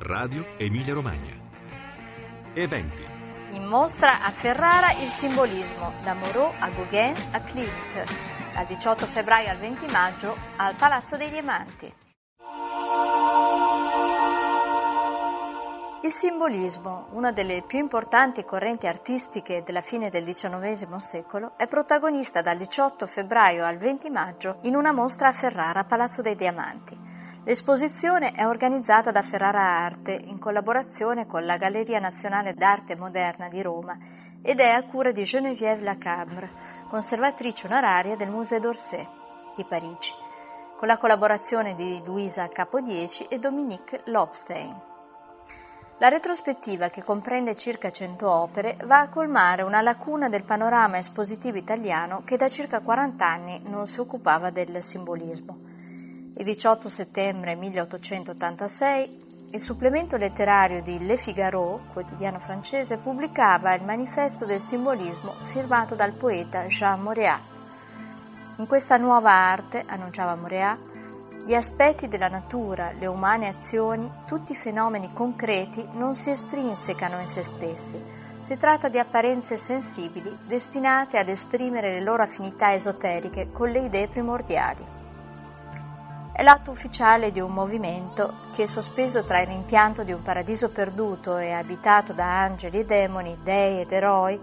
Radio Emilia Romagna. Eventi. In mostra a Ferrara il simbolismo, da Moreau a Gauguin a Klimt, dal 18 febbraio al 20 maggio al Palazzo dei Diamanti. Il simbolismo, una delle più importanti correnti artistiche della fine del XIX secolo, è protagonista dal 18 febbraio al 20 maggio in una mostra a Ferrara, Palazzo dei Diamanti. L'esposizione è organizzata da Ferrara Arte in collaborazione con la Galleria Nazionale d'Arte Moderna di Roma ed è a cura di Geneviève Lacambre, conservatrice onoraria del Musée d'Orsay di Parigi, con la collaborazione di Luisa Capodieci e Dominique Lobstein. La retrospettiva, che comprende circa 100 opere, va a colmare una lacuna del panorama espositivo italiano che da circa 40 anni non si occupava del simbolismo. Il 18 settembre 1886 il supplemento letterario di Le Figaro, quotidiano francese, pubblicava il manifesto del simbolismo firmato dal poeta Jean Moreat. In questa nuova arte, annunciava Moreat, gli aspetti della natura, le umane azioni, tutti i fenomeni concreti non si estrinsecano in se stessi. Si tratta di apparenze sensibili destinate ad esprimere le loro affinità esoteriche con le idee primordiali. È l'atto ufficiale di un movimento che, sospeso tra il rimpianto di un paradiso perduto e abitato da angeli e demoni, dei ed eroi,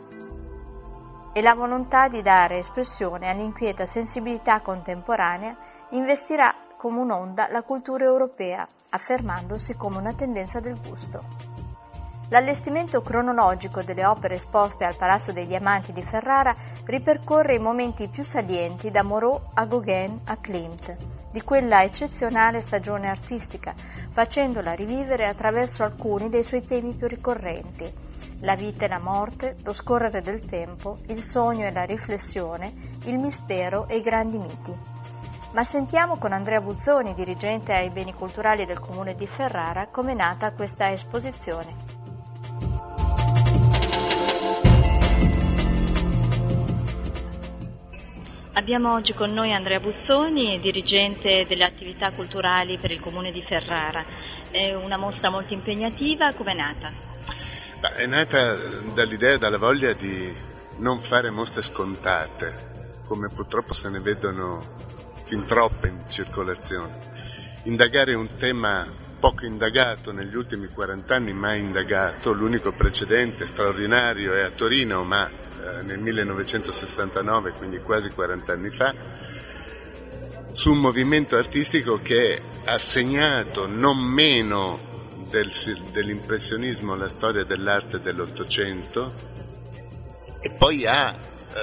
e la volontà di dare espressione all'inquieta sensibilità contemporanea, investirà come un'onda la cultura europea, affermandosi come una tendenza del gusto. L'allestimento cronologico delle opere esposte al Palazzo dei Diamanti di Ferrara ripercorre i momenti più salienti da Moreau a Gauguin a Klimt, di quella eccezionale stagione artistica, facendola rivivere attraverso alcuni dei suoi temi più ricorrenti: la vita e la morte, lo scorrere del tempo, il sogno e la riflessione, il mistero e i grandi miti. Ma sentiamo con Andrea Buzzoni, dirigente ai beni culturali del Comune di Ferrara, come è nata questa esposizione. Abbiamo oggi con noi Andrea Buzzoni, dirigente delle attività culturali per il Comune di Ferrara. È una mostra molto impegnativa, come è nata? È nata dall'idea, dalla voglia di non fare mostre scontate, come purtroppo se ne vedono fin troppe in circolazione. Indagare un tema poco indagato negli ultimi 40 anni, mai indagato. L'unico precedente straordinario è a Torino, ma nel 1969, quindi quasi 40 anni fa, su un movimento artistico che ha segnato non meno dell'impressionismo la storia dell'arte dell'Ottocento e poi ha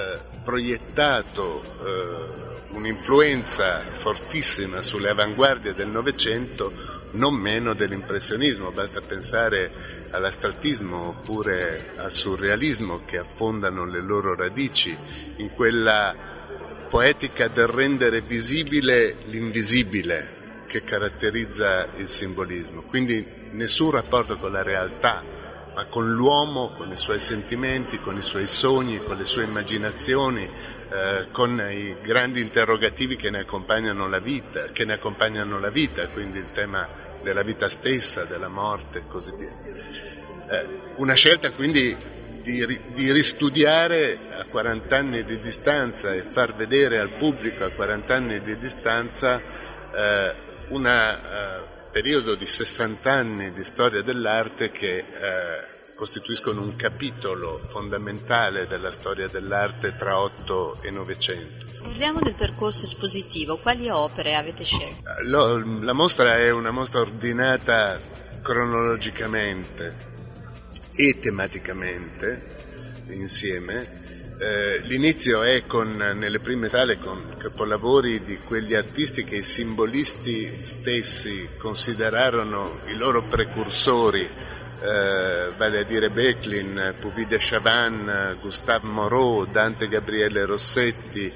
proiettato un'influenza fortissima sulle avanguardie del Novecento, non meno dell'impressionismo. Basta pensare all'astrattismo oppure al surrealismo, che affondano le loro radici in quella poetica del rendere visibile l'invisibile che caratterizza il simbolismo. Quindi nessun rapporto con la realtà, ma con l'uomo, con i suoi sentimenti, con i suoi sogni, con le sue immaginazioni, con i grandi interrogativi che ne accompagnano la vita, quindi il tema della vita stessa, della morte e così via. Una scelta quindi di ristudiare a 40 anni di distanza e far vedere al pubblico a 40 anni di distanza un periodo di 60 anni di storia dell'arte che costituiscono un capitolo fondamentale della storia dell'arte tra 8 e 900. Parliamo del percorso espositivo. Quali opere avete scelto? La mostra è una mostra ordinata cronologicamente e tematicamente insieme. L'inizio è nelle prime sale con capolavori di quegli artisti che i simbolisti stessi considerarono i loro precursori, vale a dire Backlin, Puvis de Chavannes, Gustave Moreau, Dante Gabriele Rossetti,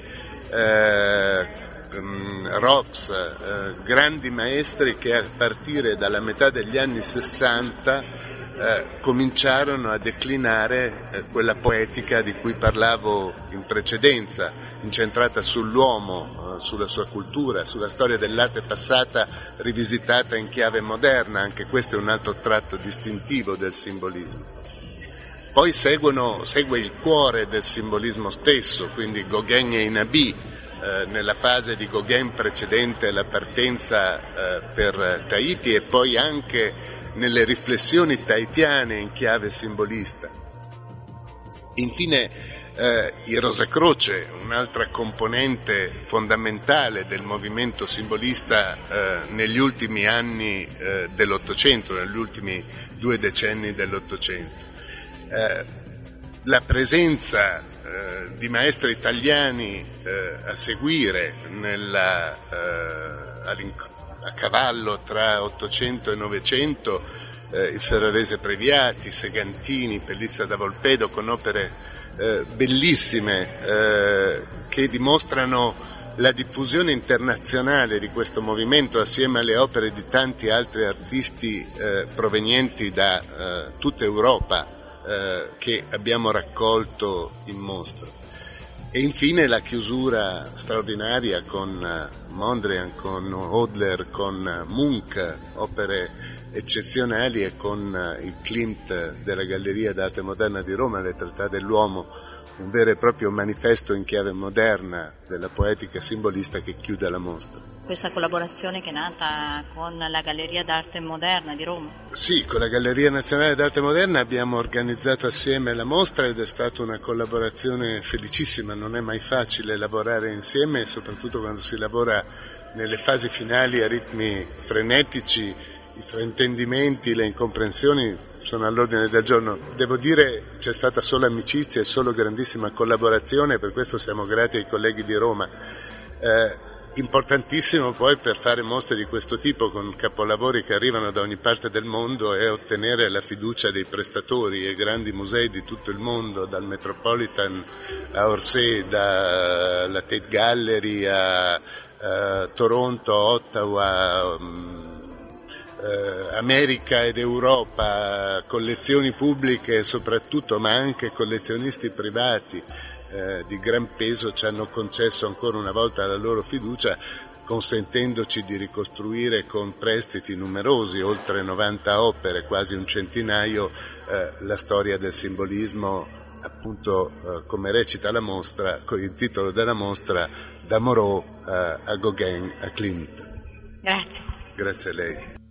Rops, grandi maestri che a partire dalla metà degli anni 60 cominciarono a declinare quella poetica di cui parlavo in precedenza, incentrata sull'uomo, sulla sua cultura, sulla storia dell'arte passata rivisitata in chiave moderna. Anche questo è un altro tratto distintivo del simbolismo. Poi segue il cuore del simbolismo stesso, quindi Gauguin e Inabit, nella fase di Gauguin precedente alla partenza per Tahiti, e poi anche nelle riflessioni tahitiane in chiave simbolista. Infine il Rosacroce, un'altra componente fondamentale del movimento simbolista negli ultimi anni dell'Ottocento, negli ultimi 2 decenni dell'Ottocento. La presenza di maestri italiani a seguire a cavallo tra Ottocento e Novecento, il Ferrarese Previati, Segantini, Pellizza da Volpedo, con opere bellissime che dimostrano la diffusione internazionale di questo movimento, assieme alle opere di tanti altri artisti provenienti da tutta Europa, che abbiamo raccolto in mostra. E infine la chiusura straordinaria con Mondrian, con Hodler, con Munch, opere eccezionali, e con il Klimt della Galleria d'Arte Moderna di Roma, Le Trattate dell'Uomo, un vero e proprio manifesto in chiave moderna della poetica simbolista che chiude la mostra. Questa collaborazione che è nata con la Galleria d'Arte Moderna di Roma? Sì, con la Galleria Nazionale d'Arte Moderna abbiamo organizzato assieme la mostra, ed è stata una collaborazione felicissima. Non è mai facile lavorare insieme, soprattutto quando si lavora nelle fasi finali a ritmi frenetici. I fraintendimenti, le incomprensioni sono all'ordine del giorno. Devo dire, c'è stata solo amicizia e solo grandissima collaborazione, per questo siamo grati ai colleghi di Roma. Importantissimo poi per fare mostre di questo tipo, con capolavori che arrivano da ogni parte del mondo, è ottenere la fiducia dei prestatori e grandi musei di tutto il mondo, dal Metropolitan a Orsay, dalla Tate Gallery a Toronto, Ottawa, America ed Europa, collezioni pubbliche soprattutto, ma anche collezionisti privati di gran peso ci hanno concesso ancora una volta la loro fiducia, consentendoci di ricostruire con prestiti numerosi, oltre 90 opere, quasi un centinaio, la storia del simbolismo, appunto come recita la mostra, con il titolo della mostra, da Moreau a Gauguin a Klimt. Grazie. Grazie a lei.